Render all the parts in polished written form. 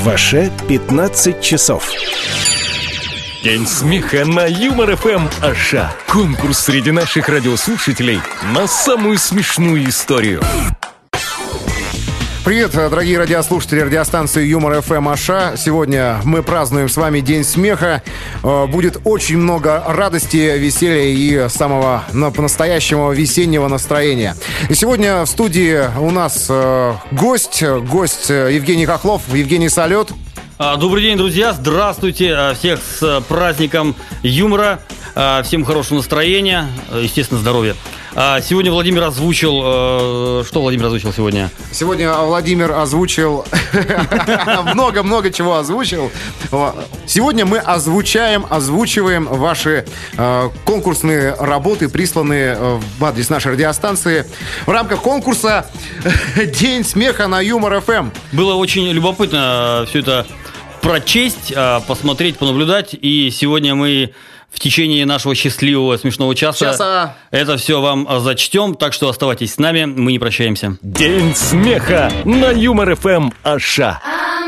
В Аше 15 часов. День смеха на Юмор ФМ Аша. Конкурс среди наших радиослушателей на самую смешную историю. Привет, дорогие радиослушатели радиостанции Юмор ФМ Аша. Сегодня мы празднуем с вами День смеха. Будет очень много радости, веселья и самого по-настоящему весеннего настроения. И сегодня в студии у нас гость Евгений Хохлов. Евгений, салют. Добрый день, друзья. Здравствуйте. Всех с праздником юмора. Всем хорошего настроения. Естественно, здоровья. Сегодня Владимир озвучил... Что Владимир озвучил сегодня? Сегодня Владимир озвучил... Много-много чего озвучил. Сегодня мы озвучиваем ваши конкурсные работы, присланные в адрес нашей радиостанции в рамках конкурса «День смеха» на Юмор ФМ. Было очень любопытно все это прочесть, посмотреть, понаблюдать. И сегодня мы... в течение нашего счастливого смешного часа это все вам зачтем, так что оставайтесь с нами, мы не прощаемся. День смеха на Юмор ФМ Аша.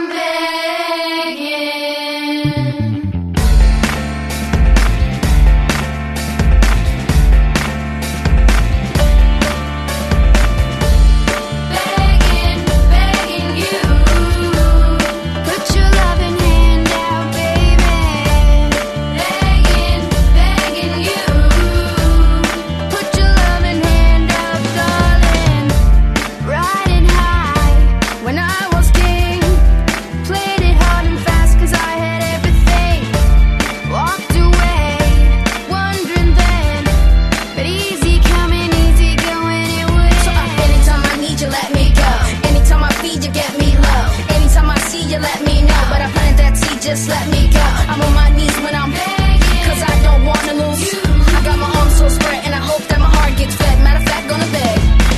Just let me go. I'm on my knees when I'm begging, 'cause I don't wanna lose. I got my arms so spread and I hope that my heart gets fed. Matter of fact, gonna beg.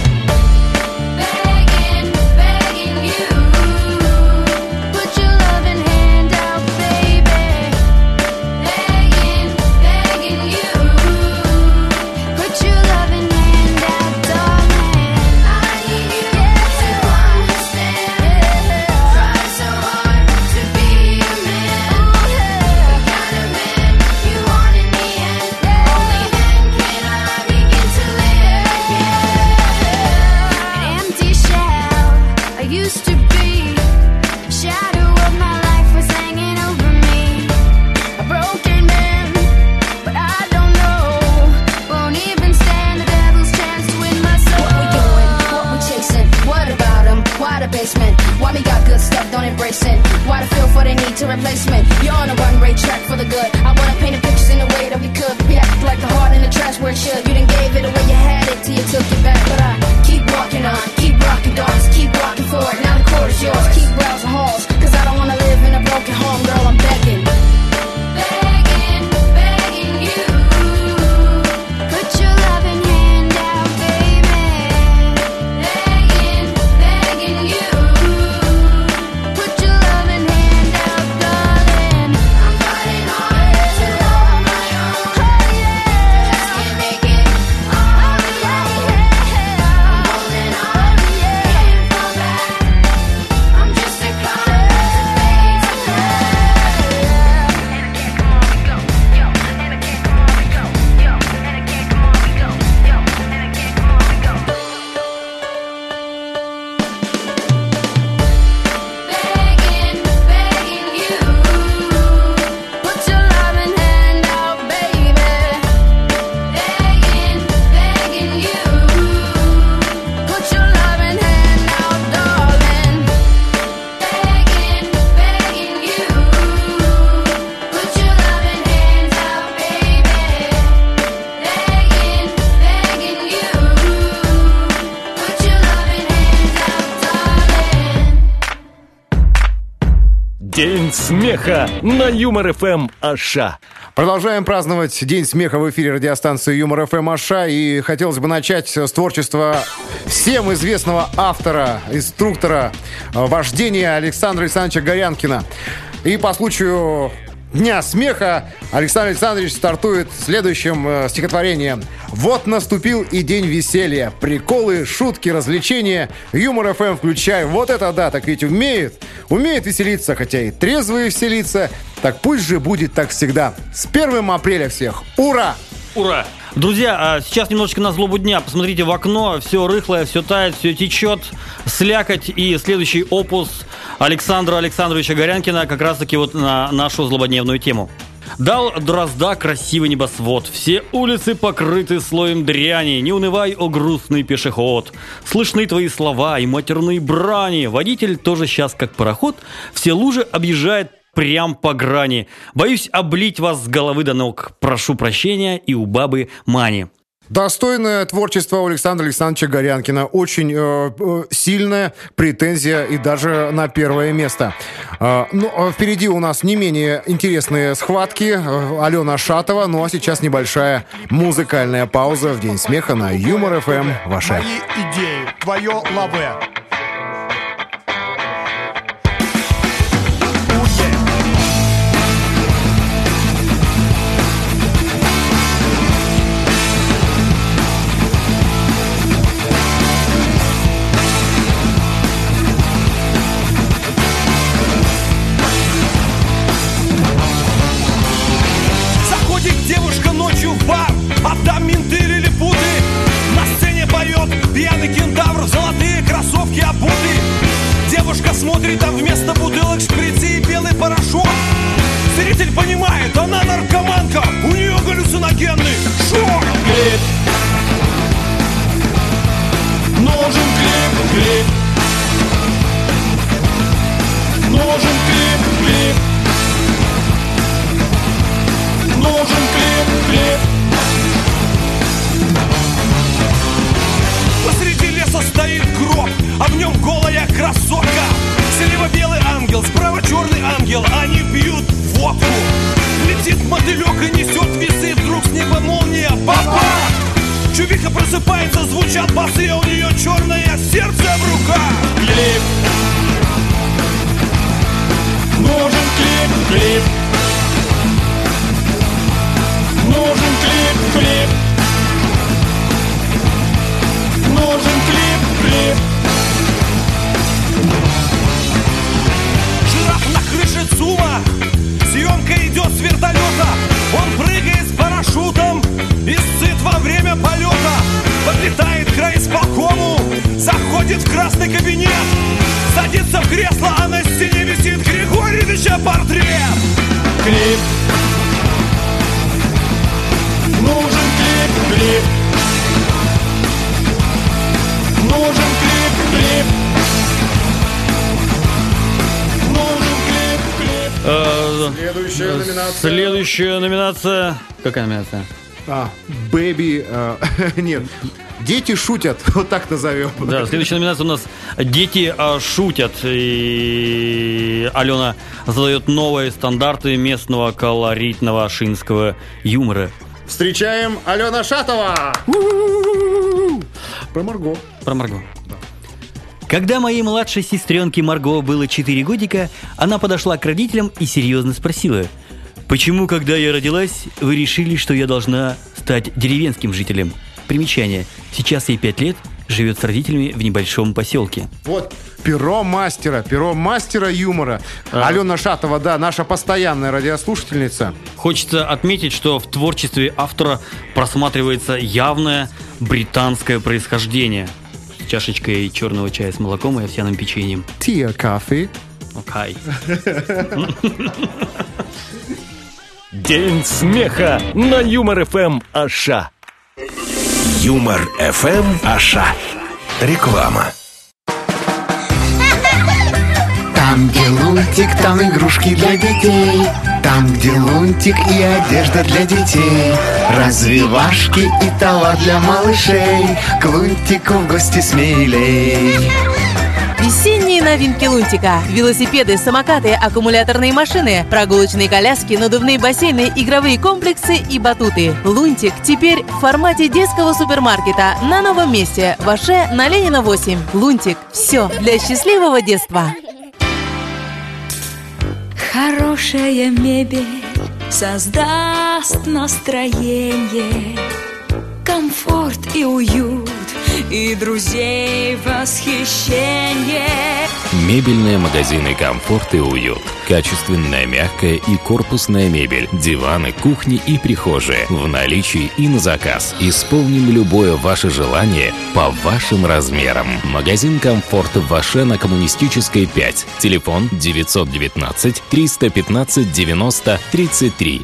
Begging you. Put your loving hand out, baby. Begging you. Put your loving hand out, darling. I need you to understand. Try so hard to be a man. Used to be a shadow of my life was hanging over me. A broken man, but I don't know. Won't even stand the devil's chance to win my soul. What we doing? What we chasing? What about them? Why the basement? Why me got good stuff? Don't embrace it. Why the feel for the need to replacement? You're on a one-way track for the good. I wanna paint the pictures in the way that we could. We act like the heart in the trash where it should. You done gave it away, you had it till you took it back. But I keep walking on, keep rocking, darling, keep rocking forward. Now the court is yours, keep browsing halls, 'cause I don't wanna live in a broken home, girl, I'm begging. Begging you. Put your loving hand out, baby. Begging you. Put your loving hand out, darling. I'm fighting hard to hold my own. Oh yeah. Just can't make it. Oh yeah. I'm holding on, can't fall back. I'm just a call to fade to black. And I can't come on, we go, yo. And I can't come on, we go, yo. And I can't come on, we go, yo. And I can't come on, we go. Begging you. Put your loving hand out, baby. Begging you. Put your loving hand out, darling. Begging you. Put your loving hands out, baby. Begging you. Put your loving hands out, darling. День смеха на Юмор ФМ Аша. Продолжаем праздновать День смеха в эфире радиостанции Юмор ФМ Аша. И хотелось бы начать с творчества всем известного автора, инструктора вождения Александра Александровича Горянкина. И по случаю Дня смеха Александр Александрович стартует следующим стихотворением. Вот наступил и день веселья. Приколы, шутки, развлечения. Юмор ФМ включай. Вот это да, так ведь умеет веселиться, хотя и трезвые веселиться. Так пусть же будет так всегда. С 1 апреля всех. Ура! Ура! Друзья, сейчас немножечко на злобу дня. Посмотрите в окно, все рыхлое, все тает, все течет, слякоть. И следующий опус Александра Александровича Горянкина как раз-таки вот на нашу злободневную тему. Дал дрозда красивый небосвод, все улицы покрыты слоем дряни. Не унывай, о грустный пешеход. Слышны твои слова и матерные брани. Водитель тоже сейчас как пароход, все лужи объезжает прям по грани. Боюсь облить вас с головы до ног. Прошу прощения и у бабы Мани. Достойное творчество у Александра Александровича Горянкина. Очень сильная претензия и даже на первое место. Впереди у нас не менее интересные схватки. Алена Шатова. Ну а сейчас небольшая музыкальная пауза в День смеха на Юмор ФМ. Ваша. Мои идеи. Твое лаве. Смотрит, а вместо бутылок шприцы и белый порошок. Зритель понимает, она наркоманка, у нее галлюциногенный шок. Клип. Нужен клип, клип. Нужен клип, клип. Нужен клип, клип. Посреди леса стоит гроб, а в нем голая красотка. Слева белый ангел, справа черный ангел. Они пьют водку. Летит мотылек и несет весы. Вдруг с неба молния, баба! Чувиха просыпается, звучат басы. У нее черное сердце в руках. Клип. Нужен клип, клип. Нужен клип, клип. Нужен клип, клип. На крыше ЦУМа съемка идет с вертолета. Он прыгает с парашютом и сцит во время полета. Подлетает к райисполкому, заходит в красный кабинет, садится в кресло, а на стене висит Григорьевича портрет. Клип. Нужен клип, клип. Нужен клип, клип. Следующая номинация. Какая номинация? Бэби. Нет. Дети шутят. Вот так назовем. Да, следующая номинация у нас «Дети шутят». И Алена задает новые стандарты местного колоритного шинского юмора. Встречаем Алена Шатова. Про Марго. Про Марго. Когда моей младшей сестренке Марго было 4 годика, она подошла к родителям и серьезно спросила: «Почему, когда я родилась, вы решили, что я должна стать деревенским жителем?» Примечание. Сейчас ей 5 лет, живет с родителями в небольшом поселке. Вот, перо мастера юмора. Алена Шатова, да, наша постоянная радиослушательница. Хочется отметить, что в творчестве автора просматривается явное британское происхождение. С чашечкой черного чая с молоком и овсяным печеньем. Tea, кофе. Окей. День смеха на Юмор ФМ Аша. Юмор ФМ Аша. Реклама. Там, где лунтик, там игрушки для детей. Там, где лунтик и одежда для детей. Развивашки и товар для малышей. К лунтику в гости смелей. Весенние новинки Лунтика. Велосипеды, самокаты, аккумуляторные машины, прогулочные коляски, надувные бассейны, игровые комплексы и батуты. Лунтик теперь в формате детского супермаркета на новом месте в Аше на Ленина 8. Лунтик. Все для счастливого детства. Хорошая мебель создаст настроение, комфорт и уют, и друзей восхищение. Мебельные магазины «Комфорт» и «Уют». Качественная, мягкая и корпусная мебель, диваны, кухни и прихожие. В наличии и на заказ. Исполним любое ваше желание по вашим размерам. Магазин «Комфорт» в Аше на Коммунистической 5. Телефон 919 315 90 33.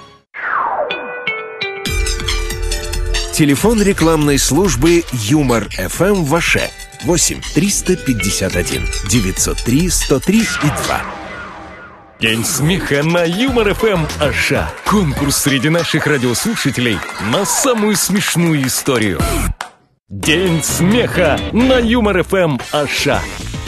Телефон рекламной службы «Юмор ФМ» в Аше. 8 351 903 103 и 2. День смеха на Юмор ФМ Аша. Конкурс среди наших радиослушателей на самую смешную историю. День смеха на Юмор ФМ Аша.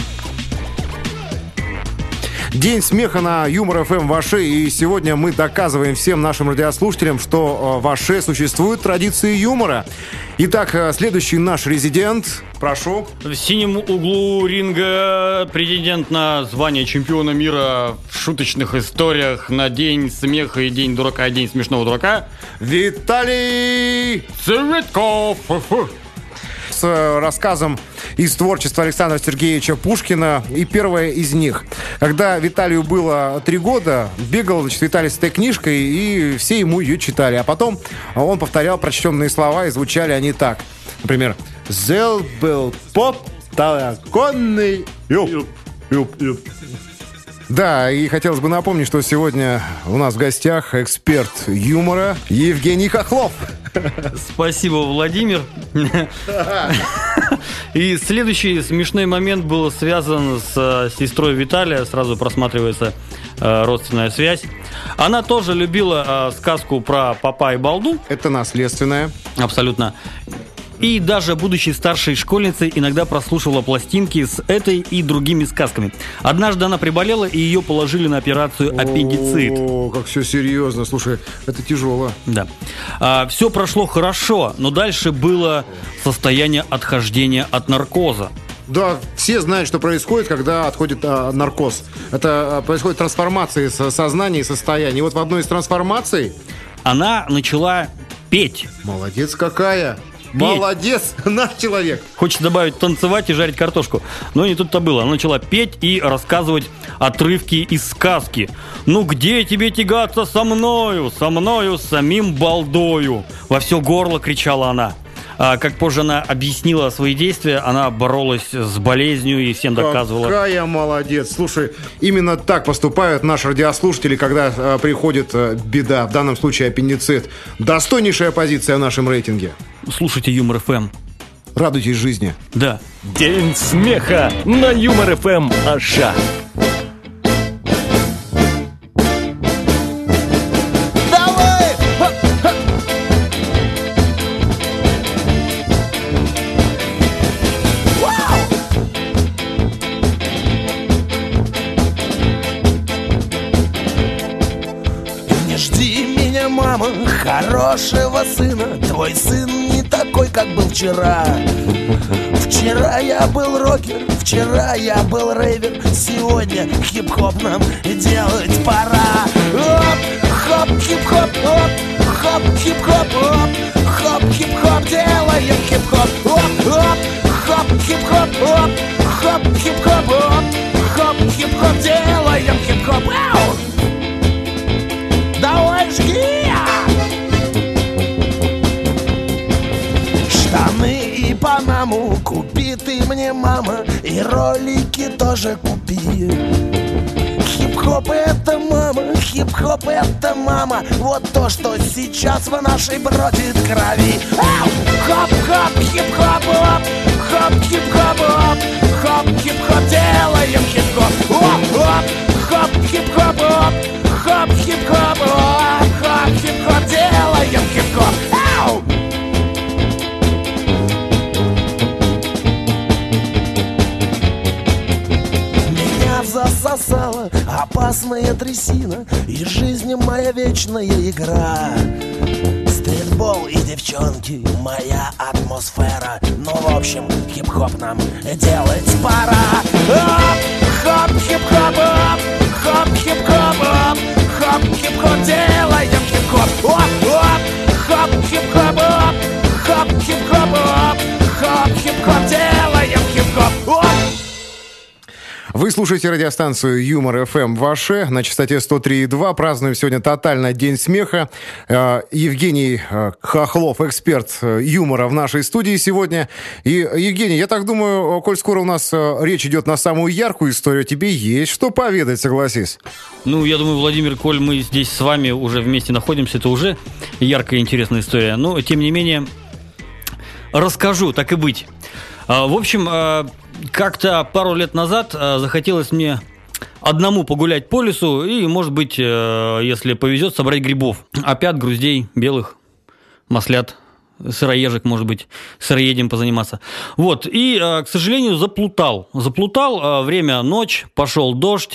День смеха на Юмор ФМ в Аше. И сегодня мы доказываем всем нашим радиослушателям, что в Аше существуют традиции юмора. Итак, следующий наш резидент. Прошу. В синем углу ринга претендент на звание чемпиона мира в шуточных историях на День смеха и День дурака, и День смешного дурака. Виталий Цветков. С рассказом из творчества Александра Сергеевича Пушкина. И первое из них. Когда Виталию было 3 года, бегал, Виталий с этой книжкой, и все ему ее читали. А потом он повторял прочтенные слова, и звучали они так. Например, «Зел был поп, талаконный юб». Да, и хотелось бы напомнить, что сегодня у нас в гостях эксперт юмора Евгений Хохлов. Спасибо, Владимир. И следующий смешной момент был связан с сестрой Виталия. Сразу просматривается родственная связь. Она тоже любила сказку про попа и балду. Это наследственная. Абсолютно. И даже будучи старшей школьницей, иногда прослушивала пластинки с этой и другими сказками. Однажды она приболела, и ее положили на операцию аппендицит. О, как все серьезно. Слушай, это тяжело. Да. Все прошло хорошо, но дальше было состояние отхождения от наркоза. Да, все знают, что происходит, когда отходит наркоз. Это происходит трансформация сознания и состояния. И вот в одной из трансформаций она начала петь. Молодец какая! Молодец, наш человек. Хочется добавить танцевать и жарить картошку. Но не тут-то было. Она начала петь и рассказывать отрывки из сказки. «Ну где тебе тягаться со мною, самим балдою?» Во все горло кричала она. Как позже она объяснила свои действия, она боролась с болезнью и всем доказывала. Какая молодец. Слушай, именно так поступают наши радиослушатели, когда приходит беда, в данном случае аппендицит. Достойнейшая позиция в нашем рейтинге. Слушайте Юмор ФМ. Радуйтесь жизни. Да. День смеха на Юмор ФМ Аша. Хорошего сына, твой сын не такой, как был вчера. Вчера я был рокер, вчера я был рейвер, сегодня хип-хоп нам делать пора. Оп, хоп, хип-хоп, оп, хоп, хип-хоп, оп, хоп, хип-хоп, делаем хип-хоп, оп, оп, хоп, хип-хоп, оп, хоп, хип-хоп, оп, хоп, хип-хоп, делаем хип-хоп. Ау! Давай жги! Штаны и панаму купи ты мне, мама, и ролики тоже купи. Хип-хоп это мама, хип-хоп это мама, вот то, что сейчас в нашей бродит крови. Хоп-хоп, хип-хоп, оп, хоп, хип-хоп, оп, хоп, хип-хоп, делаем хип-хоп, оп, хоп, хип-хоп, оп, хоп, хип-хоп, оп, хоп, хип-хоп, делаем хип-хоп. Ау! Засосала опасная трясина, и жизнь моя вечная игра. Стритбол и девчонки, моя атмосфера. Ну, в общем, хип-хоп нам делать пора. Оп, хоп, хип-хоп, оп, хоп, хип-хоп, оп, хоп, хип-хоп, делаем хип-хоп. хип-хоп, оп, хоп, хип-хоп, оп, хоп, хип-хоп, оп, хоп, хип-хоп, делаем хип-хоп, оп. Вы слушаете радиостанцию Юмор ФМ Ваше на частоте 103,2. Празднуем сегодня тотально День смеха. Евгений Хохлов, эксперт юмора в нашей студии сегодня. И, Евгений, я так думаю, коль скоро у нас речь идет на самую яркую историю, тебе есть что поведать, согласись? Ну, я думаю, Владимир, коль мы здесь с вами уже вместе находимся, это уже яркая и интересная история. Но, тем не менее, расскажу, так и быть. В общем, как-то пару лет назад захотелось мне одному погулять по лесу и, может быть, если повезет, собрать грибов. Опят, груздей, белых, маслят, сыроежек, может быть, сыроедем позаниматься. Вот, и, к сожалению, заплутал. Время ночь, пошел дождь,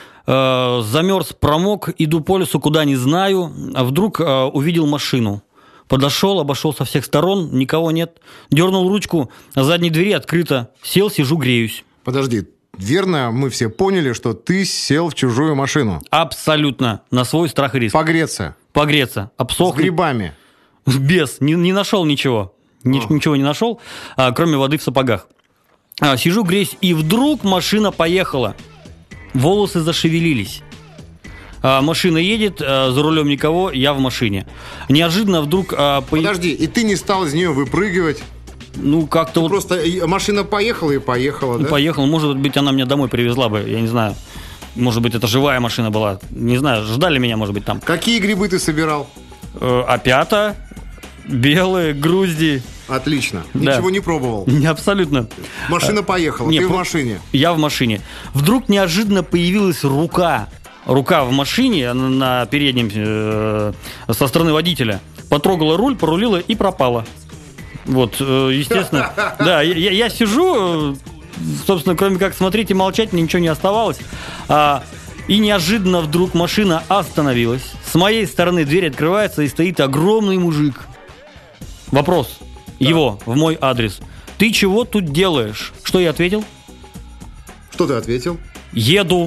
замерз, промок, иду по лесу, куда не знаю, а вдруг увидел машину. Подошел, обошел со всех сторон, никого нет. Дернул ручку, задней двери открыто. Сел, сижу, греюсь. Подожди, верно, мы все поняли, что ты сел в чужую машину? Абсолютно, на свой страх и риск. Погреться? Погреться, обсохнуть. С грибами? Без, не нашел ничего. Ничего не нашел, кроме воды в сапогах. Сижу, греюсь, и вдруг машина поехала. Волосы зашевелились. Машина едет, за рулем никого, я в машине. Неожиданно вдруг... Подожди, и ты не стал из нее выпрыгивать? Ну, как-то вот... Просто машина поехала и поехала, да? Поехала, может быть, она меня домой привезла бы, я не знаю. Может быть, это живая машина была. Не знаю, ждали меня, может быть, там. Какие грибы ты собирал? Опята, белые, грузди. Отлично. Да. Ничего не пробовал? Абсолютно. Машина поехала, ты в машине? Я в машине. Вдруг неожиданно появилась рука в машине на переднем со стороны водителя. Потрогала руль, порулила и пропала. Вот, естественно. Да, я сижу, собственно, кроме как смотреть и молчать, мне ничего не оставалось. И неожиданно вдруг машина остановилась. С моей стороны дверь открывается, и стоит огромный мужик. Вопрос его в мой адрес. Ты чего тут делаешь? Что я ответил? Что ты ответил? Еду.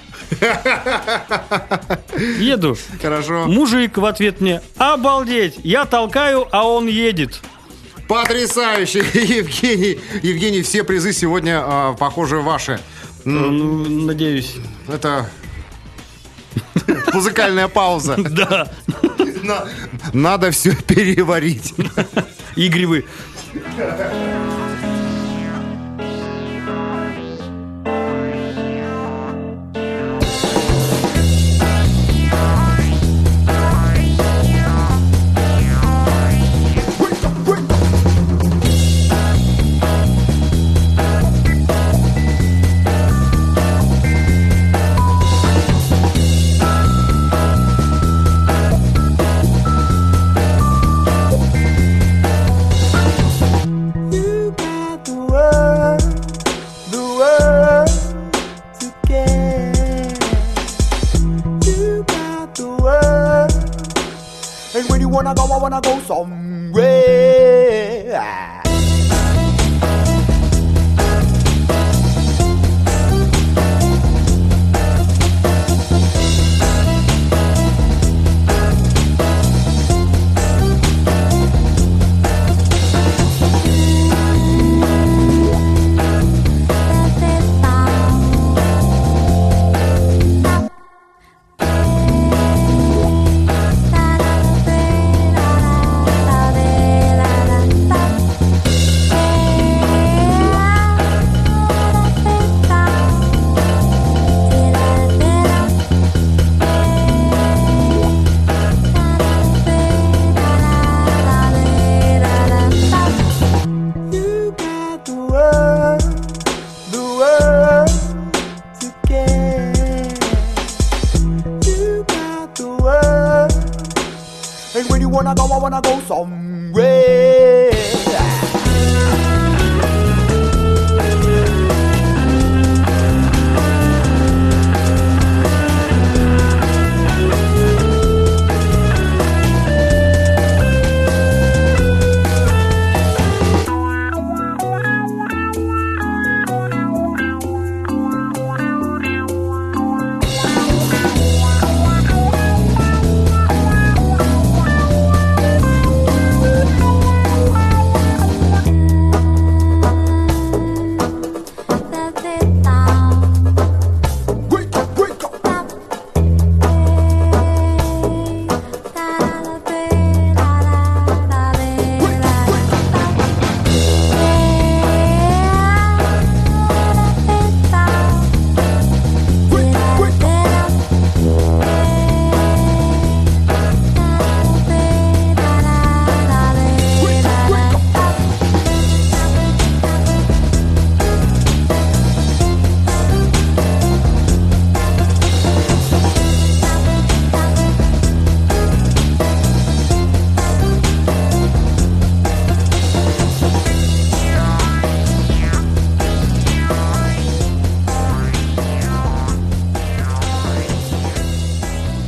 Еду. Хорошо. Мужик в ответ мне: обалдеть, я толкаю, а он едет. Потрясающе, Евгений, все призы сегодня, похоже, ваши. Ну, надеюсь. Это музыкальная пауза. Да. Надо все переварить. И грибы. You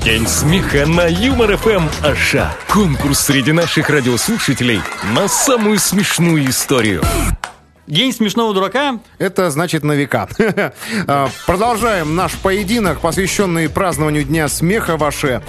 День смеха на Юмор ФМ Аша. Конкурс среди наших радиослушателей на самую смешную историю. День смешного дурака. Это значит на века. Продолжаем наш поединок, посвященный празднованию Дня смеха в Аше.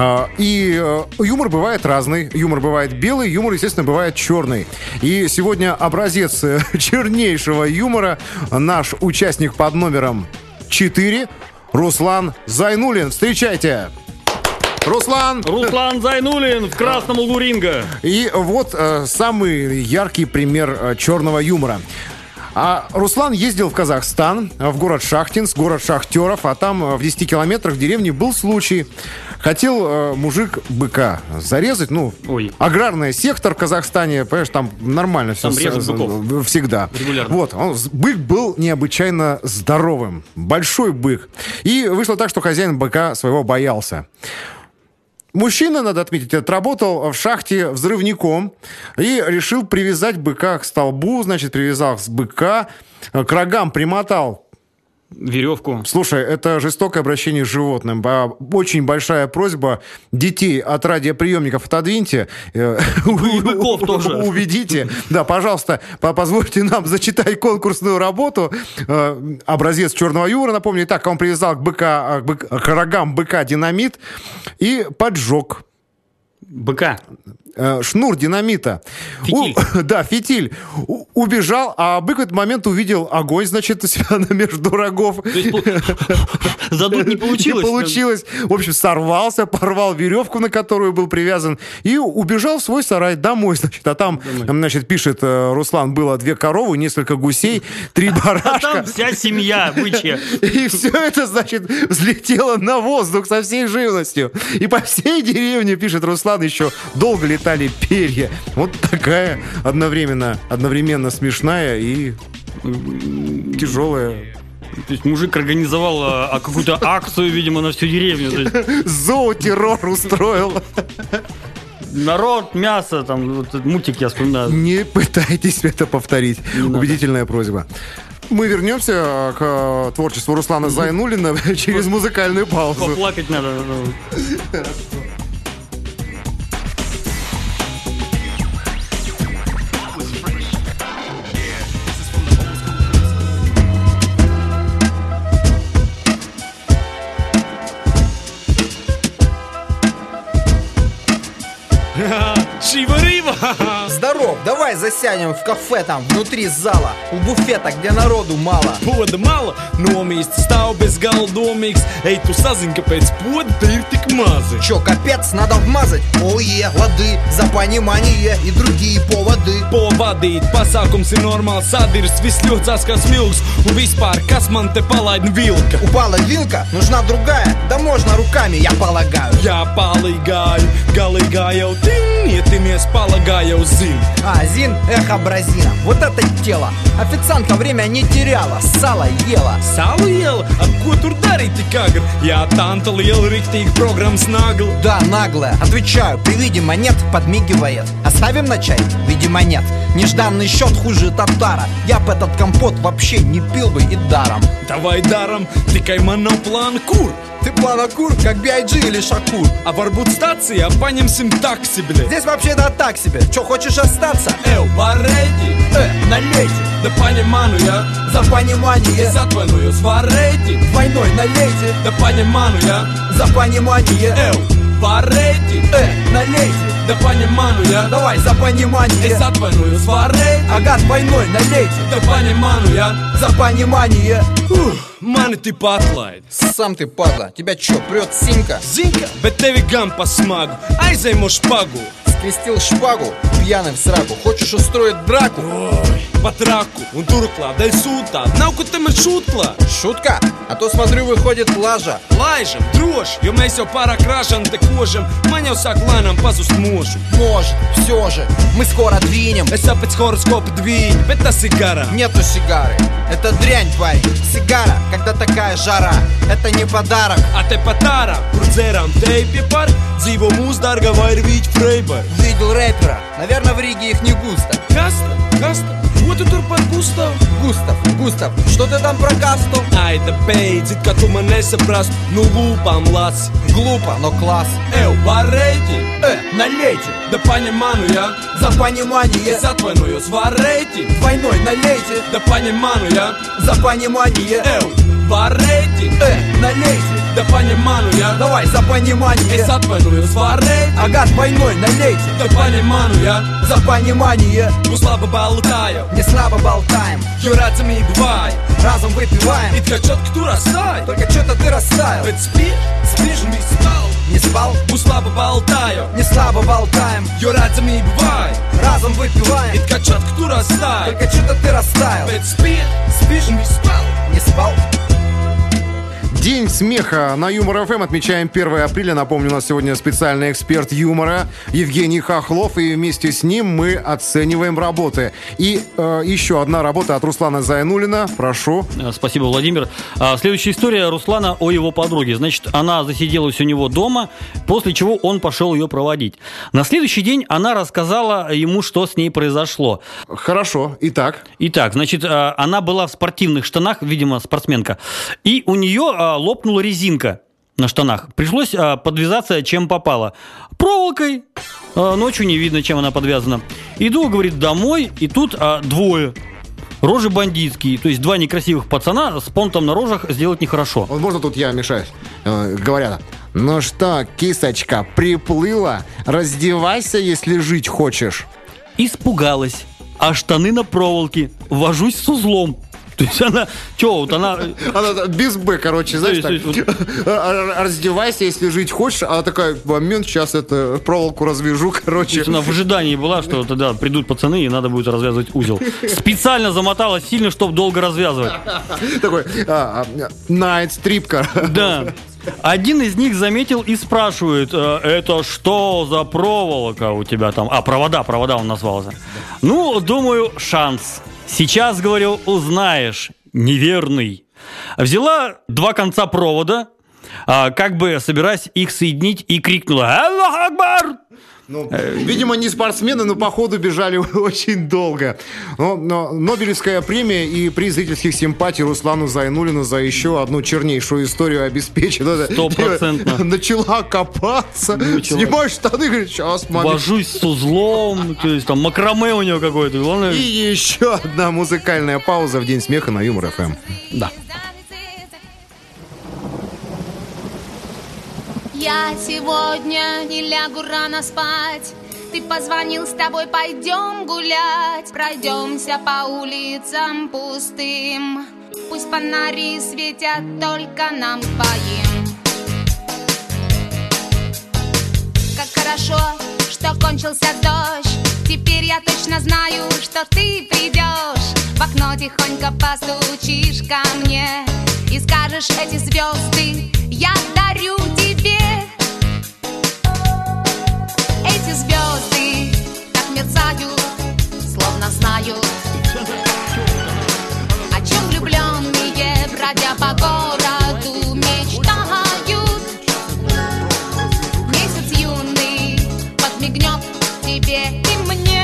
И юмор бывает разный. Юмор бывает белый, юмор, естественно, бывает черный. И сегодня образец чернейшего юмора наш участник под номером 4 Руслан Зайнуллин. Встречайте! Руслан Зайнуллин в красном углу ринга. И вот самый яркий пример черного юмора. Руслан ездил в Казахстан, в город Шахтинск, город шахтеров, а там в 10 километрах в деревне был случай. Хотел мужик быка зарезать, аграрный сектор в Казахстане, понимаешь, там нормально все. Там режут быков. Всегда. Регулярно. Вот, бык был необычайно здоровым, большой бык. И вышло так, что хозяин быка своего боялся. Мужчина, надо отметить, отработал в шахте взрывником и решил привязать быка к столбу, значит, привязал быка, к рогам примотал веревку. Слушай, это жестокое обращение с животным. Очень большая просьба детей от радиоприемников отодвиньте. Быков тоже. Уведите. Да, пожалуйста, позвольте нам зачитать конкурсную работу. Образец черного юмора, напомню. Итак, он привязал к рогам быка динамит и поджег. Быка. Шнур динамита. Фитиль. Да, фитиль. Убежал, а бык в этот момент увидел огонь, значит, у себя между рогов. Задуть не получилось. Не получилось. В общем, сорвался, порвал веревку, на которую был привязан, и убежал в свой сарай домой, значит. А там, значит, пишет Руслан, было 2 коровы, несколько гусей, 3 барашка. А там вся семья бычья. И все это, значит, взлетело на воздух со всей живностью. И по всей деревне, пишет Руслан, еще долго летали перья. Вот такая одновременно смешная и тяжелая. То есть мужик организовал какую-то акцию, видимо, на всю деревню. Зоотеррор устроил. Народ, мясо, там, вот, мультик я вспоминаю. Не пытайтесь это повторить. Убедительная просьба. Мы вернемся к творчеству Руслана Зайнуллина через музыкальную паузу. Поплакать надо. Шива-рива! Здоров, давай засядем в кафе там, внутри зала, у буфета, где народу мало. Poda mala, nomīst stāv bez galdomīgs. Ej, tu sazini, kāpēc poda te ir tik mazi. Чё, капец, надо вмазать? Ое, лады, за понимание и другие поводы. Povadīt, pasākums ir normāls, sadirs, viss ļodzās kā smilgs. Un vispār, kas man te palaid vilka? Упала вилка, нужна другая, да можно руками, я полагаю. Jā, palīgāju, galīgā jau tin, ietimies palagā jau zin. Зин, эх, абразина, вот это тело. Официантка время не теряла, сало ела. Salu iela, ar ko tur darīt tik agri? Jā, tanta liela riktīgi programmas nagla. Да, наглая, отвечаю, при виде монет подмигивает. Оставим на чай? Видимо нет. Нежданный счет хуже татара. Я б этот компот вообще не пил бы и даром. Давай даром, tikai man nav plāna kur. Ты планокур, как B.I.G. или Шакур. А varbūt stācijā paņemsim taksi, блядь. Здесь вообще-то так себе. Чё, хочешь остаться? Varēģi, налейте. Да paņem я. За понимание. Es atvainojos, varēģi. Двойной налейте. Да paņem я. За понимание. Varēģi, налейте. Да paņem я. Давай, за понимание. Es atvainojos, varēģi. Ага, двойной налейте. Да paņem я. За понимание. Mani tipa atlaid. Сам ты, падла. Тебя чё, прёт синька? Zinka, bet tevi gan pa smagu. Aizejmo špagu. Скрестил шпагу, пьяным в сраку. Хочешь устроить драку? Ой, pat raku un turklāt dēļ sūtāt. Nav, ko te man šūtklāt. Шутка? А то, смотрю, выходит лажа. Laižam, droši, jo mēs jau pārāk rāžam te kožam. Man jau sāk lēnām pazust mūžu. Может, все же, мы скоро двинем. Es pēc horoskopa dviņu, bet tas ir garām. Нету сигары, это дрянь, парень. Сигара, когда такая жара, это не подарок. A te pat ārā, kur dzērām teipie par, dzīvo mūsu dārgā vai ir vīķi freibar. Видел рэпера, наверное, в Риге их не густо. Kas ta? Вот и турпан Густав. Густав, что ты там про касту? Айде бей, като мене се просто. Ну лупам лас. Глупо, но класс. Варейте, Налейте, да понимаю я. за понимание. За твою сварейте, Двойной налейте, да понимаю я. за понимание. Варейте, Налейте, да понимаю я. давай за понимание. За твою сварейте, Ага, двойной налейте, да понимаю я. за понимание. Ну слабо болтаю, Не слабо болтаем, юрацами бывай. разом выпиваем. И ткачет, кто растает. Только что-то ты растаял. Ведь спишь, не спал. Не спал, Ну слабо болтаю, не слабо болтаем. юрацами бывай. Разом выпиваем. И ткачет, кто растает. Только что-то ты растаял. Ведь спишь, не спал. Не спал. День смеха на Юмор ФМ. Отмечаем 1 апреля. Напомню, у нас сегодня специальный эксперт юмора Евгений Хохлов. И вместе с ним мы оцениваем работы. И еще одна работа от Руслана Зайнуллина. Прошу. Спасибо, Владимир. Следующая история Руслана о его подруге. Значит, она засиделась у него дома, после чего он пошел ее проводить. На следующий день она рассказала ему, что с ней произошло. Хорошо. Итак, Значит, она была в спортивных штанах, видимо, спортсменка, и у нее лопнула резинка на штанах. Пришлось подвязаться, чем попало. Проволокой. Ночью не видно, чем она подвязана. Иду, говорит, домой, и тут двое. Рожи бандитские. То есть два некрасивых пацана с понтом на рожах сделать нехорошо. вот можно тут я мешаюсь? Говорят, ну что, кисочка, приплыла? Раздевайся, если жить хочешь. Испугалась. А штаны на проволоке. Вожусь с узлом. То есть она... Чё, вот она... Она без «Б», короче, знаешь, так. Раздевайся, если жить хочешь. Она такая, момент, сейчас это проволоку развяжу, короче. Она в ожидании была, что тогда придут пацаны, и надо будет развязывать узел. Специально замоталась сильно, чтобы долго развязывать. Такой, найт стрипка. Да. Один из них заметил и спрашивает, это что за проволока у тебя там? Провода он назвался. Ну, думаю, шанс. Сейчас, говорю, узнаешь. Неверный. Взяла два конца провода, как бы собираясь их соединить, и крикнула «Аллах Акбар!». Ну, видимо, не спортсмены, но по ходу бежали очень долго. Но Нобелевская премия и приз зрительских симпатий Руслану Зайнуллину за еще одну чернейшую историю обеспечит. 100%. Начала копаться, снимаешь штаны, говорит, сейчас, момент. Вожусь с узлом, то есть там макраме у него какое-то. И еще одна музыкальная пауза в День смеха на Юмор ФМ. Да. Я сегодня не лягу рано спать. Ты позвонил, с тобой пойдем гулять. Пройдемся по улицам пустым. Пусть фонари светят только нам двоим. Как хорошо, что кончился дождь. Теперь я точно знаю, что ты придешь. В окно тихонько постучишь ко мне и скажешь, эти звезды я дарю тебе. Эти звезды так мерцают, словно знают, о чем влюбленные, бродя по городу, мечтают. Месяц юный подмигнет тебе и мне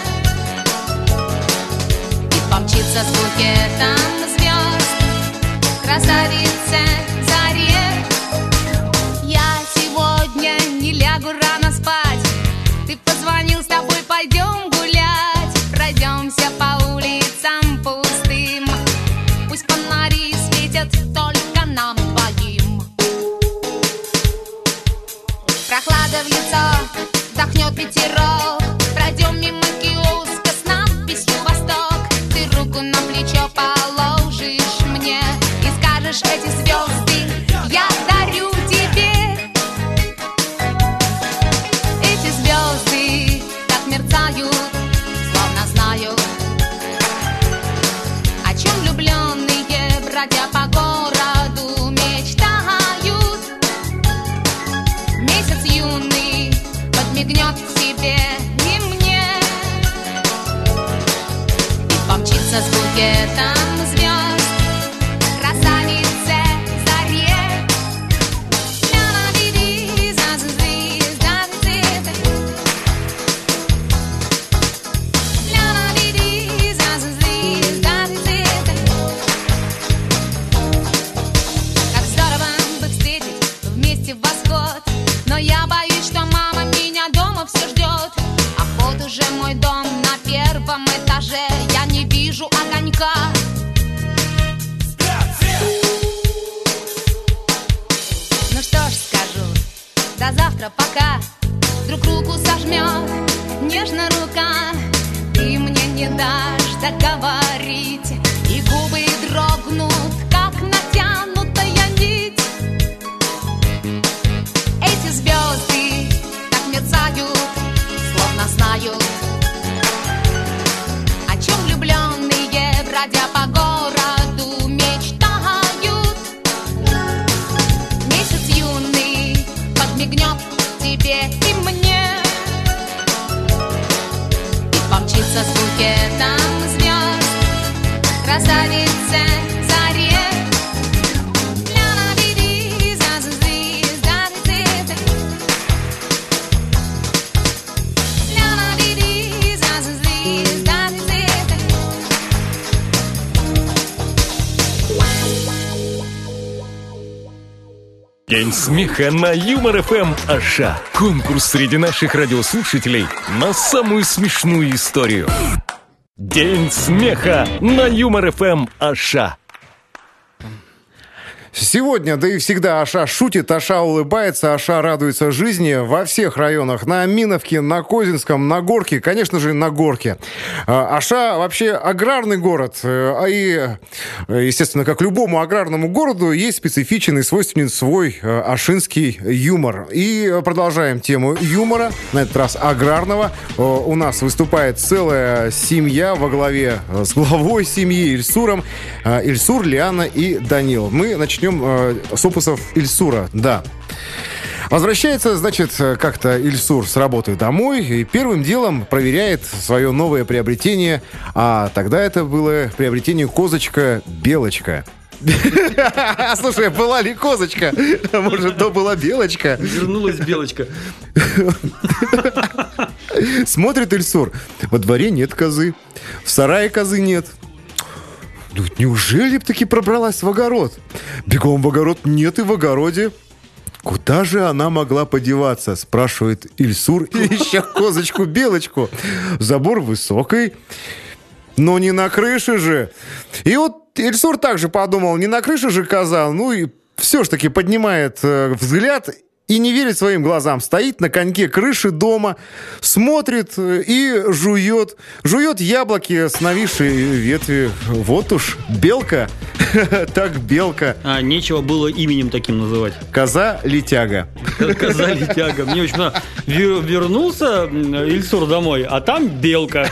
и помчится с букетом звезд красавице заре. Я сегодня не лягу рано спать. Ты позвонил, с тобой пойдем гулять. Пройдемся по улицам пустым. Пусть фонари светят только нам двоим. Прохлада в лицо, вдохнет ветерок. Пройдем мимо киоска с надписью «Восток». Ты руку на плечо положишь мне и скажешь, эти звезды я дарю тебе. Эти звезды так мерцают, словно знают, о чем влюбленные, бродя по городу, мечтают. Месяц юный подмигнет тебе и мне и помчится с букетом звезд красавице заре. огонька. Ну что ж скажу, до завтра, пока. Друг руку сожмет, нежно рука. Ты мне не дашь договорить, и губы дрогнут, как натянутая нить. Эти звезды так мерцают, словно знают, о чем влюбленные, бродя по городу, мечтают. Месяц юный подмигнет тебе и мне, и помчится с букетом звезд красавице заре. День смеха на Юмор ФМ Аша. Конкурс среди наших радиослушателей на самую смешную историю. День смеха на Юмор ФМ Аша. Сегодня, да и всегда, Аша шутит, Аша улыбается, Аша радуется жизни во всех районах. На Миновке, на Козинском, на Горке, конечно же, на Горке. Аша вообще аграрный город. И, естественно, как любому аграрному городу, есть специфичный, свойственный свой ашинский юмор. И продолжаем тему юмора, на этот раз аграрного. У нас выступает целая семья во главе с главой семьи Ильсуром. Ильсур, Лиана и Данил. Мы начнем с опусов Ильсура, да. Возвращается, значит, как-то Ильсур с работы домой и первым делом проверяет свое новое приобретение. А тогда это было приобретение козочка-белочка. Слушай, была ли козочка? Может, то была белочка? Вернулась белочка. Смотрит Ильсур. Во дворе нет козы, в сарае козы нет. Неужели б таки пробралась в огород? Бегом в огород, нет и в огороде. Куда же она могла подеваться? Спрашивает Ильсур, ища козочку-белочку. Забор высокий, но не на крыше же. И вот Ильсур также подумал, не на крыше же коза. Ну и все ж таки поднимает взгляд и не верит своим глазам. Стоит на коньке крыши дома, смотрит и жует. Жует яблоки с нависшей ветви. Вот уж белка, так белка. А нечего было именем таким называть. Коза-летяга. Коза-летяга. Мне очень понравилось. Вернулся Ильсур домой, а там белка.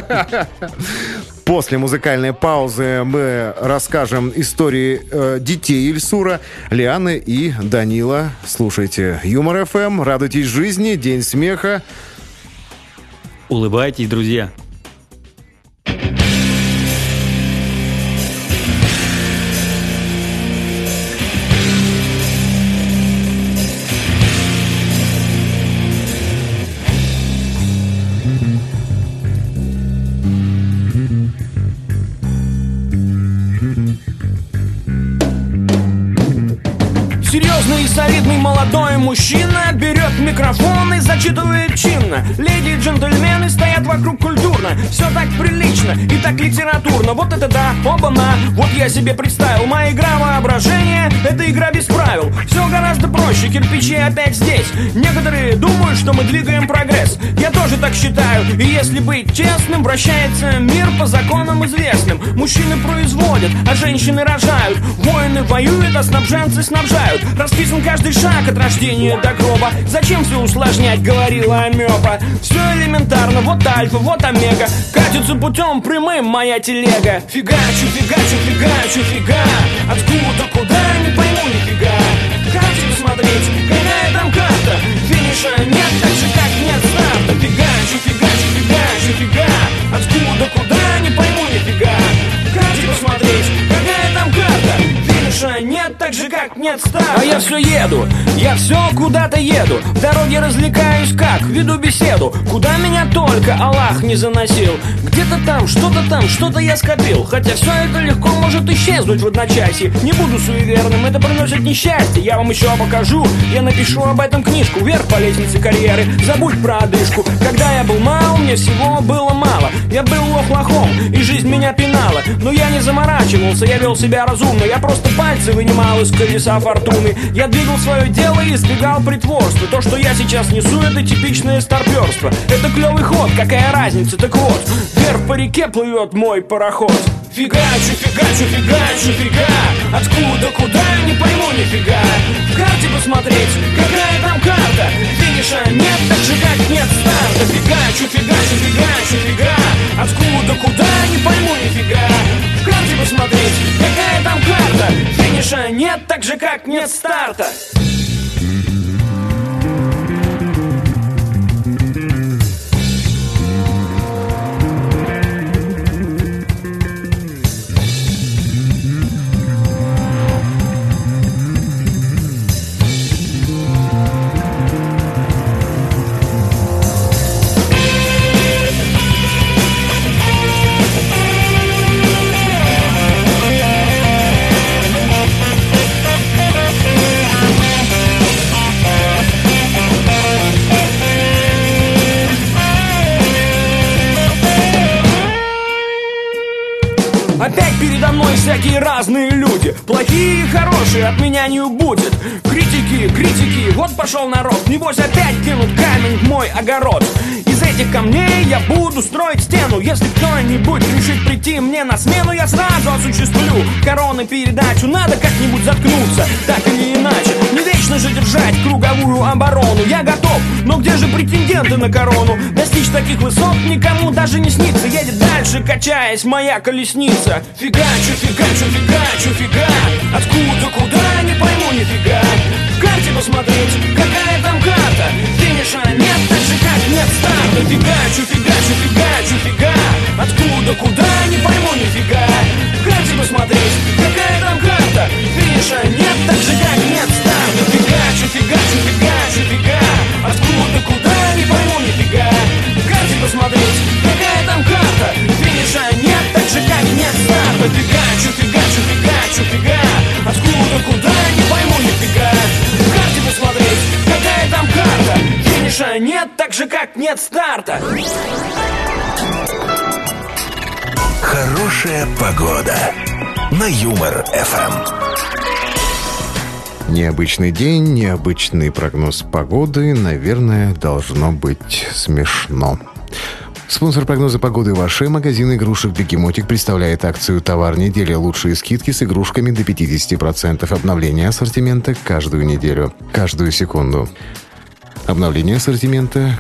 После музыкальной паузы мы расскажем истории детей Ильсура, Лианы и Данила. Слушайте Юмор ФМ, радуйтесь жизни, день смеха. Улыбайтесь, друзья. Серьезный и солидный молодой мужчина берет микрофон и зачитывает чинно. Леди и джентльмены стоят вокруг культурно. Все так прилично и так литературно. Вот это да, оба-на, вот я себе представил. Моя игра воображения — это игра без правил. Все гораздо проще, кирпичи опять здесь. Некоторые думают, что мы двигаем прогресс. Я тоже так считаю, и если быть честным, вращается мир по законам известным. Мужчины производят, а женщины рожают. Воины воюют, а снабженцы снабжают. Расписан каждый шаг от рождения до гроба. Зачем все усложнять, говорила амеба. Все элементарно, вот альфа, вот омега. Катится путем прямым моя телега. Фигачу, фигачу, фигачу, фига. Откуда, куда, не пойму нифига. Хотите посмотреть, какая там карта? Финиша нет, так же как нет старта. Фигачу, фигачу, фигачу, фига. Откуда, куда, не пойму нифига. Хотите посмотреть, какая там карта? Финиша нет, так же как нет старта. А я все еду, я все куда-то еду. В дороге развлекаюсь как, веду беседу. Куда меня только Аллах не заносил. Где-то там, что-то я скопил. Хотя все это легко может исчезнуть в одночасье. Не буду суеверным, это приносит несчастье. Я вам еще покажу, я напишу об этом книжку. Вверх по лестнице карьеры, забудь про одышку. Когда я был мал, мне всего было мало. Я был лох-лохом, и жизнь меня пинала. Но я не заморачивался, я вел себя разумно. Я просто пальцы вынимал из колеса фортуны. Я двигал свое дело и избегал притворства. То, что я сейчас несу, это типичное старперство. Это клевый ход, какая разница, так вот. Вверх по реке плывет мой пароход. Фигачу, фигачу, фигачу, фига. Откуда, куда, не пойму нифига. В карте посмотреть, какая там карта. Финиша нет, так же как нет старта. Фигачу, фигачу, фигачу, фига. Откуда, куда, не пойму нифига. В карте посмотреть, какая там карта. Финиша нет, так же как нет старта. Опять передо мной всякие разные люди. Плохие и хорошие, от меня не убудет. Критики, вот пошел народ. Небось опять кинут камень в мой огород. Из этих камней я буду строить стену. Если кто-нибудь решит прийти мне на смену, я сразу осуществлю короны передачу. Надо как-нибудь заткнуться, так или иначе. Не вечно же держать круговую оборону. Я готов, но где же претенденты на корону? Достичь таких высот никому даже не снится. Едет дальше, качаясь моя колесница. Фигачу, фигачу, фигачу, фига. Откуда, куда, не пойму нифига. В карте посмотреть, какая там карта. Финиша нет, так же как нет старта. Фигачу, фигачу, фигачу, фига. Откуда, куда, не пойму нифига. В карте посмотреть, какая там карта. Финиша нет, так же как нет старта. Фигачу, фигачу, фигачу, фига. Откуда, куда, не пойму нифига. В карте посмотреть, какая там карта. Финиша нет, так же как нет старта. Фигачу, фигачу, фигачу, фига. Откуда, куда, не пойму нифига. В карте посмотреть, какая там карта. Финиша нет, так же как нет старта. Хорошая погода на Юмор ФМ. Необычный день, необычный прогноз погоды. Наверное, должно быть смешно. Спонсор прогноза погоды Ваше, магазин игрушек «Бегемотик» представляет акцию «Товар недели». Лучшие скидки с игрушками до 50%. Обновление ассортимента каждую неделю. Каждую секунду. Обновление ассортимента...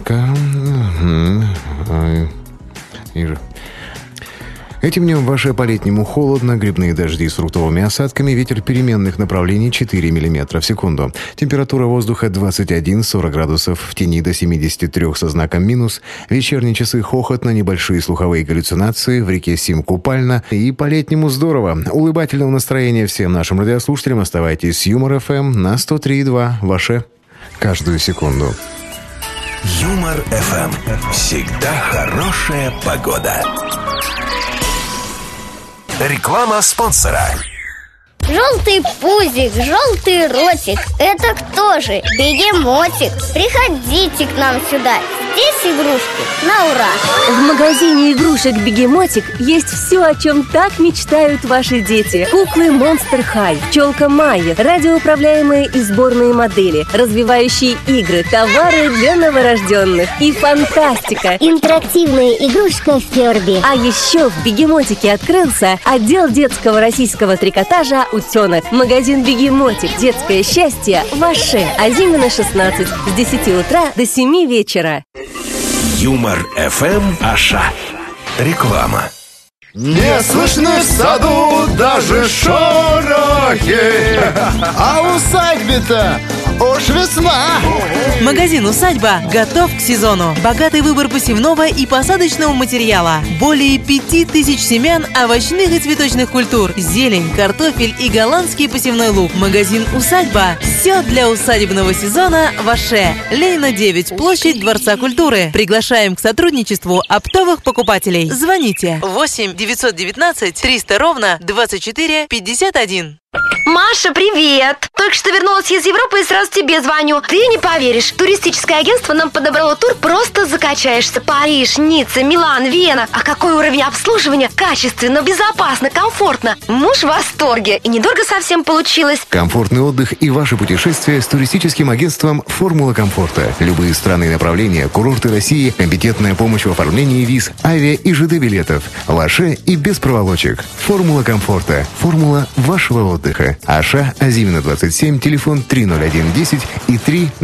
Этим днем Ваше по-летнему холодно, грибные дожди с фруктовыми осадками, ветер переменных направлений 4 мм в секунду. Температура воздуха 21-40 градусов, в тени до 73 со знаком минус. Вечерние часы хохот, на небольшие слуховые галлюцинации, в реке Сим купально и по-летнему здорово. Улыбательного настроения всем нашим радиослушателям. Оставайтесь с Юмор ФМ на 103,2. Ваше каждую секунду. Юмор ФМ. Всегда хорошая погода. Реклама спонсора. Желтый пузик, желтый ротик. Это кто же? Бегемотик. Приходите к нам сюда. Здесь игрушки на ура. В магазине игрушек «Бегемотик» есть все, о чем так мечтают ваши дети. Куклы Monster High, пчелка Майя, радиоуправляемые и сборные модели, развивающие игры, товары для новорожденных и фантастика. Интерактивная игрушка Ферби. А еще в «Бегемотике» открылся отдел детского российского трикотажа «Утенок». Магазин «Бегемотик». Детское счастье ваше. Азимина 16 с 10 утра до 7 вечера. Юмор ФМ Аша. Реклама. Не слышны в саду даже шорохи. А в усадьбе-то уж весна. Магазин «Усадьба» готов к сезону. Богатый выбор посевного и посадочного материала. Более 5000 семян овощных и цветочных культур. Зелень, картофель и голландский посевной лук. Магазин «Усадьба». Все для усадебного сезона в Аше. Ленина 9, площадь Дворца культуры. Приглашаем к сотрудничеству оптовых покупателей. Звоните 8 919 300 ровно 24 51. Маша, привет! Только что вернулась из Европы и сразу тебе звоню. Ты не поверишь, туристическое агентство нам подобрало тур, просто закачаешься. Париж, Ницца, Милан, Вена. А какой уровень обслуживания? Качественно, безопасно, комфортно. Муж в восторге. И недорого совсем получилось. Комфортный отдых и ваше путешествие с туристическим агентством «Формула комфорта». Любые страны и направления, курорты России, компетентная помощь в оформлении виз, авиа и ЖД-билетов. В Аше и без проволочек. «Формула комфорта». Формула вашего отдыха. Аша, Азимина 27, телефон 30110 и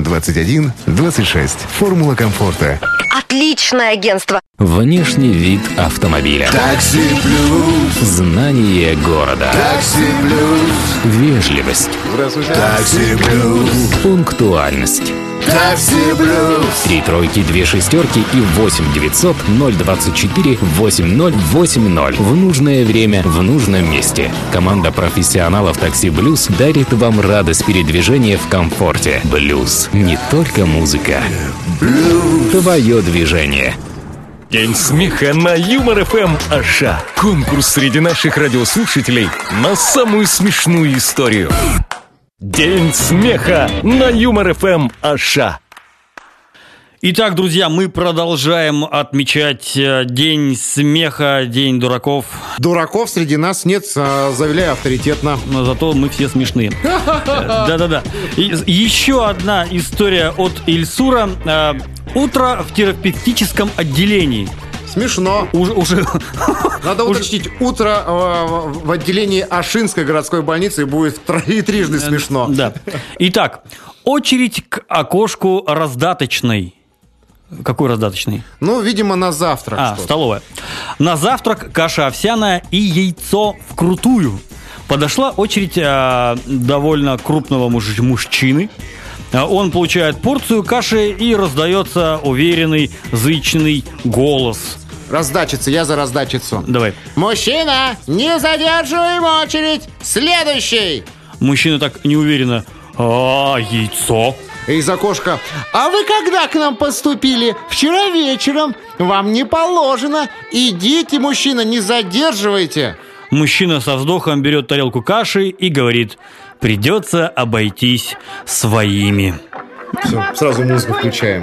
32126. Формула комфорта. Отличное агентство. Внешний вид автомобиля. Такси Плюс. Знание города. Такси Плюс. Вежливость. Здравствуйте. Такси Плюс. Пунктуальность. Такси Плюс. 3 тройки, 2 шестерки и 8 900 024 8080. В нужное время, в нужном месте. Команда профессионалов Такси Блюз дарит вам радость передвижения в комфорте. Блюз. Не только музыка. Твое движение. День смеха на Юмор ФМ Аша. Конкурс среди наших радиослушателей на самую смешную историю. День смеха на Юмор ФМ Аша. Итак, друзья, мы продолжаем отмечать День смеха, День дураков. Дураков среди нас нет, заявляю авторитетно. Но зато мы все смешные. Да-да-да. Еще одна история от Ильсура. Утро в терапевтическом отделении. Смешно. Уже. Надо уточнить, утро в отделении Ашинской городской больницы будет трижды смешно. Да. Итак, очередь к окошку раздаточной. Какой раздаточный? Ну, видимо, на завтрак. Столовая. На завтрак каша овсяная и яйцо вкрутую. Подошла очередь довольно крупного мужчины. Он получает порцию каши и раздается уверенный, зычный голос. Раздачица, я за раздачицу. Давай. Мужчина, не задерживаем очередь. Следующий. Мужчина так неуверенно. Яйцо. Из окошка. А вы когда к нам поступили? Вчера вечером. Вам не положено. Идите, мужчина, не задерживайте. Мужчина со вздохом берет тарелку каши и говорит: придется обойтись своими. Все, сразу музыку включаем.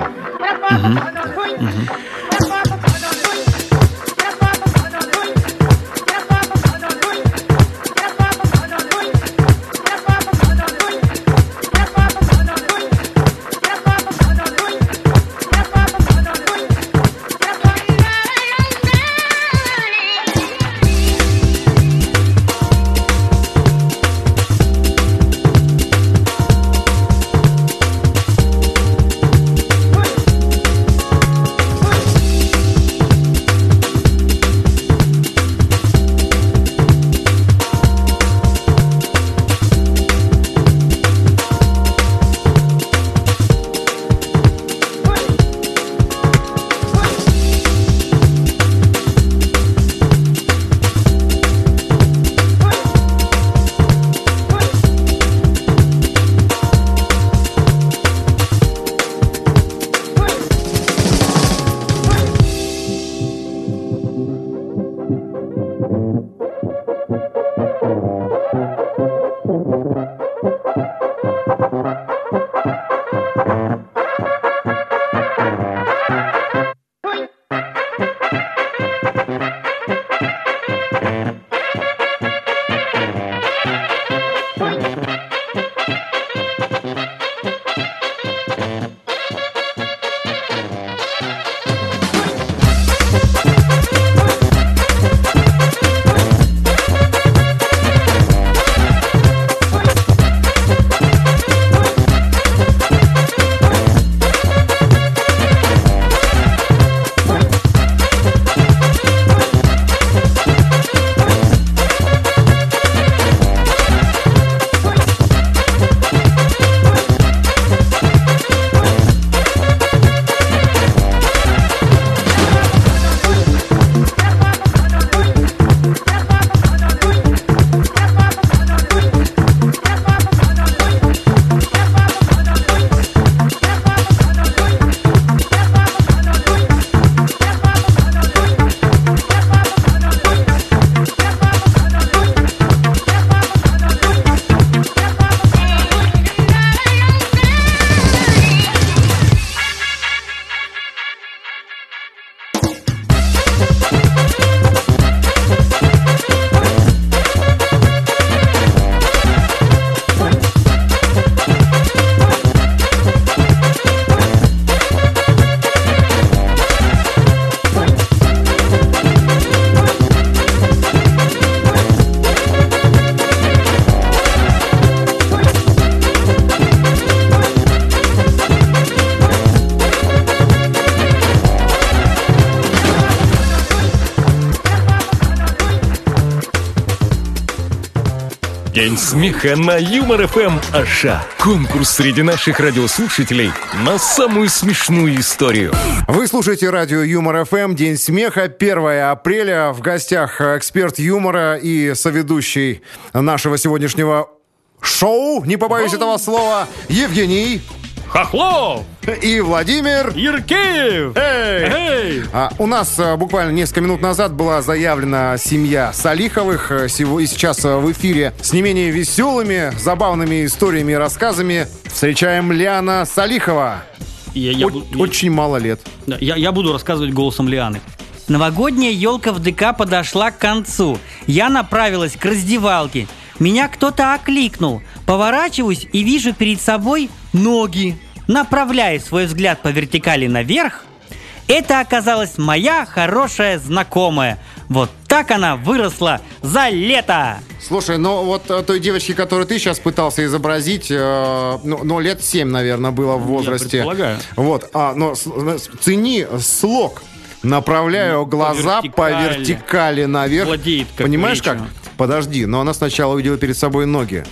День смеха на Юмор ФМ Аша. Конкурс среди наших радиослушателей на самую смешную историю. Вы слушаете радио Юмор ФМ. День смеха, 1 апреля. В гостях эксперт юмора и соведущий нашего сегодняшнего шоу, не побоюсь этого слова, Евгений Хохлов и Владимир Иркеев. Эй! У нас буквально несколько минут назад была заявлена семья Салиховых. И сейчас в эфире с не менее веселыми, забавными историями и рассказами встречаем Лиана Салихова. Очень мало лет. Я буду рассказывать голосом Лианы. Новогодняя елка в ДК подошла к концу. Я направилась к раздевалке. Меня кто-то окликнул. Поворачиваюсь и вижу перед собой ноги. Направляя свой взгляд по вертикали наверх, это оказалась моя хорошая знакомая. Вот так она выросла за лето. Слушай, ну вот той девочке, которую ты сейчас пытался изобразить, лет 7, наверное, было в возрасте. Я предполагаю. Вот, но цени слог. Направляю глаза по вертикали наверх. Владеет, как понимаешь речью. как? Подожди, но она сначала увидела перед собой ноги,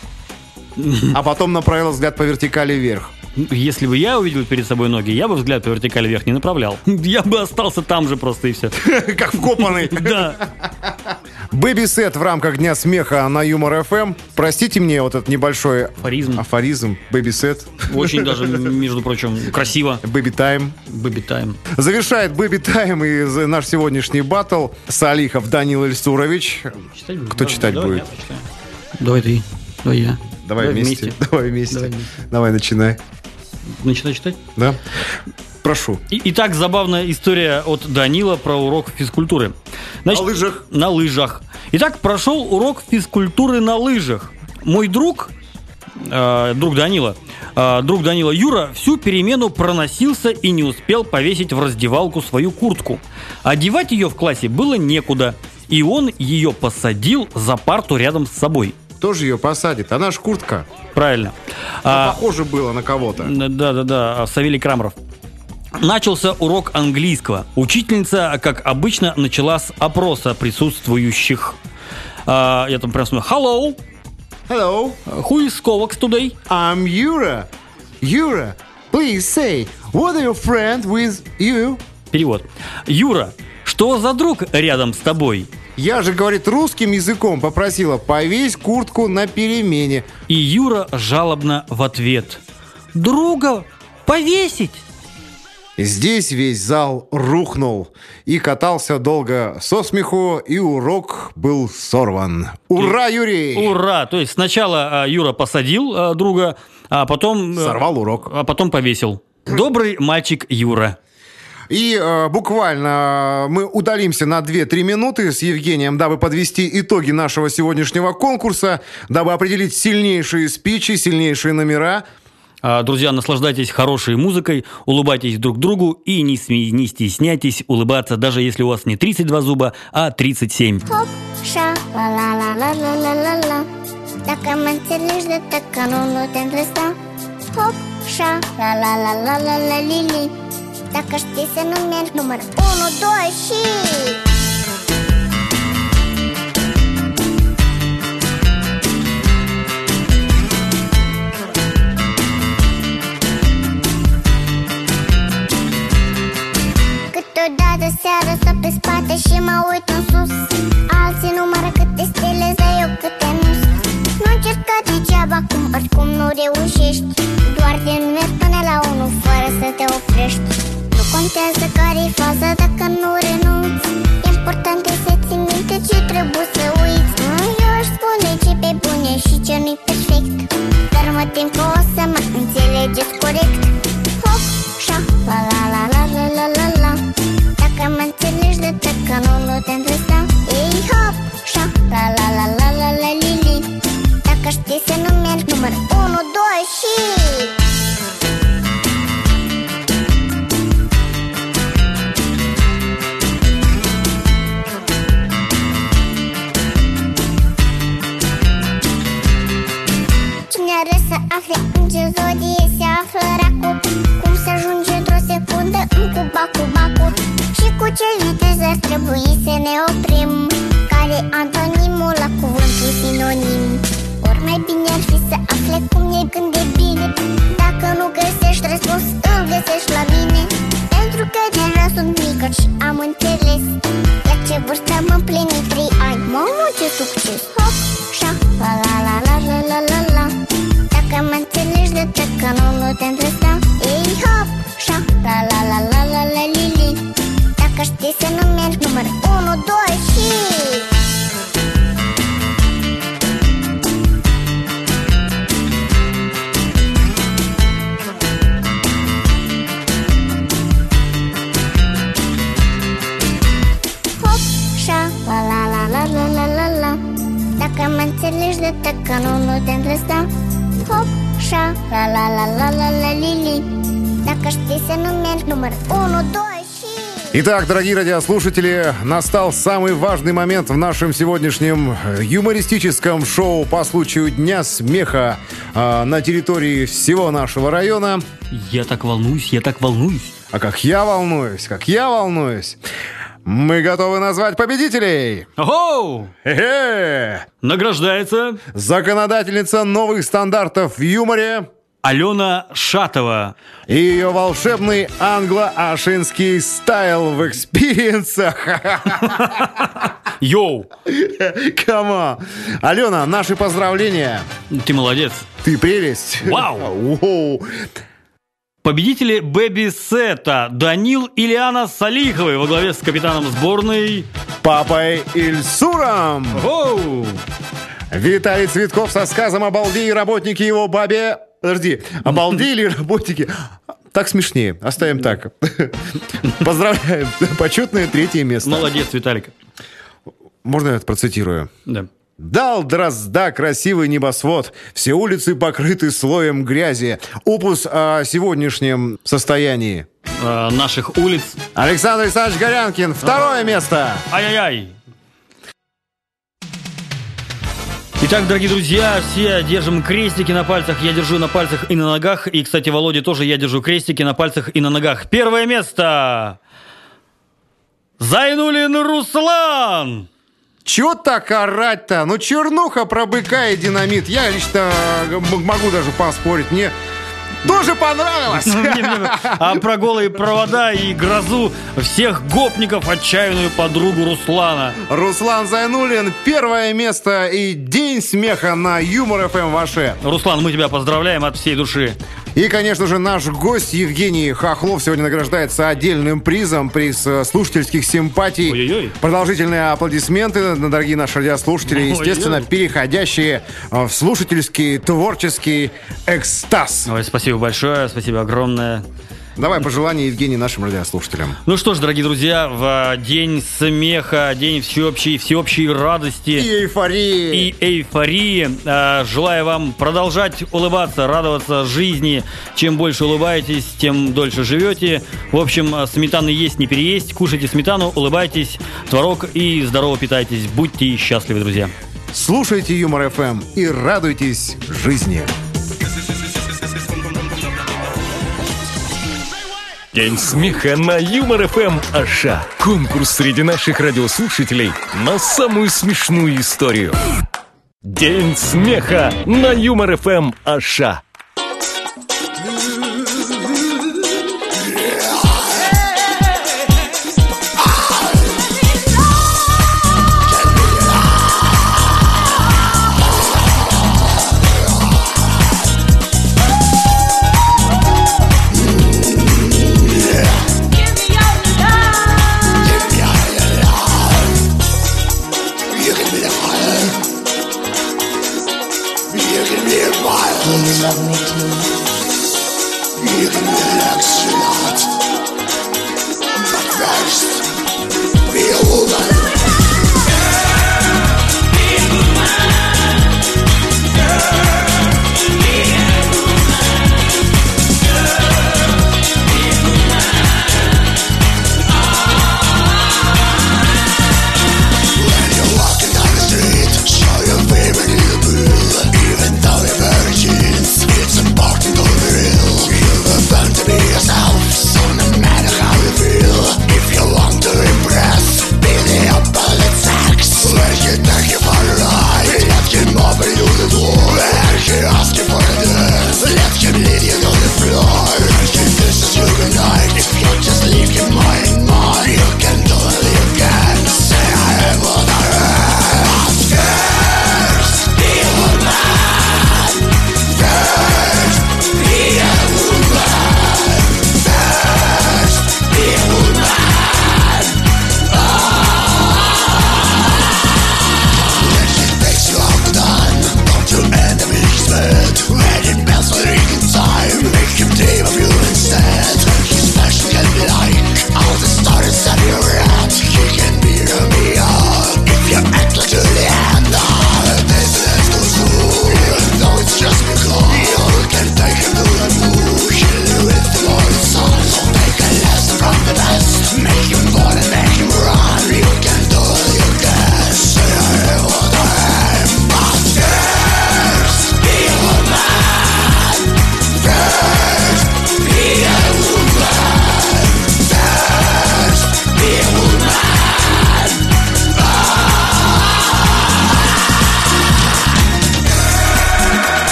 а потом направила взгляд по вертикали вверх. Если бы я увидел перед собой ноги, я бы взгляд по вертикали вверх не направлял. Я бы остался там же просто и все. Как вкопанный. Да. Бэби-сет в рамках Дня смеха на Юмор ФМ. Простите мне вот этот небольшой афоризм. Бэби-сет. Очень даже, между прочим, красиво. Бэби-тайм. Бэби-тайм. Завершает Бэби-тайм и наш сегодняшний баттл Салихов Данил Ильсурович. Кто читать будет? Давай ты. Давай я. Давай вместе. Давай, начинай. Начинай читать? Да. Прошу. Итак, забавная история от Данила про урок физкультуры. Значит, на лыжах. На лыжах. Итак, прошел урок физкультуры на лыжах. Мой друг Данила Юра всю перемену проносился и не успел повесить в раздевалку свою куртку. Одевать ее в классе было некуда, и он ее посадил за парту рядом с собой. Тоже ее посадит? Она ж куртка. Правильно. Похоже было на кого-то. Да, Савелий Крамров. Начался урок английского. Учительница, как обычно, начала с опроса присутствующих. Я там прям смотрю. Hello. Who is Kovacs today? I'm Yura. Yura, please say, what are your friend with you? Перевод. Юра, что за друг рядом с тобой? Я же, говорит, русским языком попросила, повесь куртку на перемене. И Юра жалобно в ответ. Друга повесить? Здесь весь зал рухнул и катался долго со смеху, и урок был сорван. Ура, Юрий! Ура! То есть сначала Юра посадил друга, а потом... Сорвал урок. А потом повесил. Добрый мальчик Юра. И буквально мы удалимся на 2-3 минуты с Евгением, дабы подвести итоги нашего сегодняшнего конкурса, дабы определить сильнейшие спичи, сильнейшие номера. Друзья, наслаждайтесь хорошей музыкой, улыбайтесь друг другу и не стесняйтесь улыбаться, даже если у вас не 32 зуба, а 37. Хоп, ша, ла-ла-ла-ла-ла-ла-ла-ла. Dacă mă înțelegi de tăcă, nu te îndrăsta. Hop, ша, ла-ла-ла-ла-ла-ла-li-li. Dacă știi să nu mergi, număr 1, 2 și... Câteodată seara stau pe spate și mă uit în sus. Alții numără câte stele, dar eu câte nu-s. Nu încerca degeaba, oricum nu reușești. Doar din mergi până la 1 fără să te oprești. Nu contează care-i faza dacă nu renunți. Important e să ții minte ce trebuie să uiți. Eu aș spune ce pe bune și ce nu-i perfect. Dar mă tem că o să mă înțelegeți corect. Hop, șa, la la la la la la la la. Dacă mă înțelegi de tăcă, nu te îndrăsta. Ei, hop, șa, la la la la la la li li. Dacă știi să nu mergi, număr 1, 2 și... Cine are să afle în ce zodie se află racul, cum să ajunge într-o secundă în cubacu-bacu, și cu ce viteză ar trebui să ne oprim, care antonimul la cuvântul sinonim. succes. Hop, șa, la la la la la la la la. Dacă mă înțelegi de că nu te întrăsta. Ei, hop, șa, la la la la la la li. Dacă știi să nu mergi, număr 1, 2 și... La la la la la la la la. Dacă mă înțelegi de că nu te întrăsta. Hop, șa, la la la la la la li. Dacă știi să nu mergi, număr 1, 2 și... Итак, дорогие радиослушатели, настал самый важный момент в нашем сегодняшнем юмористическом шоу по случаю Дня смеха на территории всего нашего района. Я так волнуюсь. А как я волнуюсь. Мы готовы назвать победителей. Ого! Награждается законодательница новых стандартов в юморе Алена Шатова. И ее волшебный англо-ашинский стайл в экспириенсах. Йоу! Камон! Алена, наши поздравления. Ты молодец. Ты прелесть. Вау! Победители бэби-сета Данил и Лиана Салиховы во главе с капитаном сборной Папой Ильсуром. Оу! Виталий Цветков со сказом «Обалдей, работники его бабе». Подожди, обалдели работники. Так смешнее. Оставим так. Поздравляем. Почетное 3-е место. Молодец, Виталик. Можно я это процитирую? Да. Дал дрозда красивый небосвод, все улицы покрыты слоем грязи. Опус о сегодняшнем состоянии наших улиц. Александр Александрович Горянкин, 2-е место. Ай-яй-яй. Итак, дорогие друзья, все держим крестики на пальцах. Я держу на пальцах и на ногах. И, кстати, Володя тоже, я держу крестики на пальцах и на ногах. 1-е место. Зайнулин Руслан. Чего так орать-то? Ну, чернуха про быка и динамит. Я лично могу даже поспорить. Мне тоже понравилось. А про голые провода и грозу всех гопников отчаянную подругу Руслана. Руслан Зайнулин, 1-е место и День смеха на Юмор ФМ в Аше. Руслан, мы тебя поздравляем от всей души. И, конечно же, наш гость Евгений Хохлов сегодня награждается отдельным призом, приз слушательских симпатий. Ой-ой-ой. Продолжительные аплодисменты, дорогие наши радиослушатели, естественно, переходящие в слушательский, творческий экстаз. Ой, спасибо большое, спасибо огромное. Давай пожелания, Евгений, нашим радиослушателям. Ну что ж, дорогие друзья, в день смеха, день всеобщей радости и эйфории, желаю вам продолжать улыбаться, радоваться жизни. Чем больше улыбаетесь, тем дольше живете. В общем, сметаны есть, не переесть. Кушайте сметану, улыбайтесь, творог и здорово питайтесь. Будьте счастливы, друзья. Слушайте Юмор ФМ и радуйтесь жизни. День смеха на Юмор ФМ Аша. Конкурс среди наших радиослушателей на самую смешную историю. День смеха на Юмор ФМ Аша. Love me too.